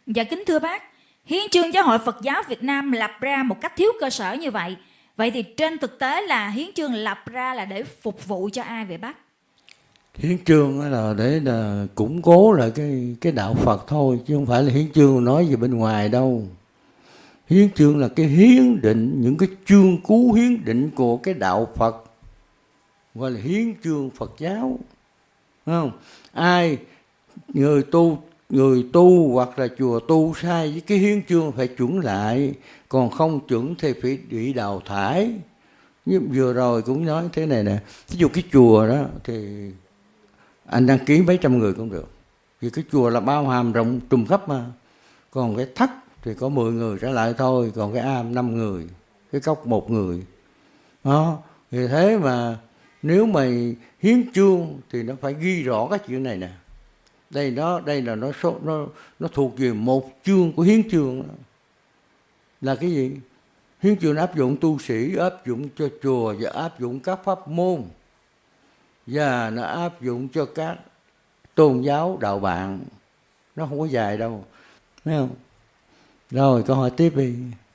Dạ kính thưa bác, hiến chương Giáo hội Phật giáo Việt Nam lập ra một cách thiếu cơ sở như vậy. Vậy thì trên thực tế là hiến chương lập ra là để phục vụ cho ai vậy bác? Hiến chương là để là củng cố lại cái đạo Phật thôi, chứ không phải là hiến chương nói về bên ngoài đâu. Hiến chương là cái hiến định, những cái chương cú hiến định của cái đạo Phật, gọi là hiến chương Phật giáo, đúng không? Ai người tu hoặc là chùa tu sai với cái hiến chương phải chuẩn lại, còn không chuẩn thì phải bị đào thải. Như vừa rồi cũng nói thế này nè, ví dụ cái chùa đó thì anh đăng ký mấy trăm người cũng được, vì cái chùa là bao hàm rộng trùm khắp mà. Còn cái thất thì có 10 người trở lại thôi, còn cái am 5 người, cái cốc 1 người đó. Vì thế mà nếu mà hiến chương thì nó phải ghi rõ cái chuyện này nè. Đây là nó thuộc về một chương của hiến chương đó. Là cái gì? Hiến chương áp dụng tu sĩ, áp dụng cho chùa và áp dụng các pháp môn, và nó áp dụng cho các tôn giáo đạo bạn. Nó không có dài đâu, thấy không? Rồi câu hỏi tiếp đi.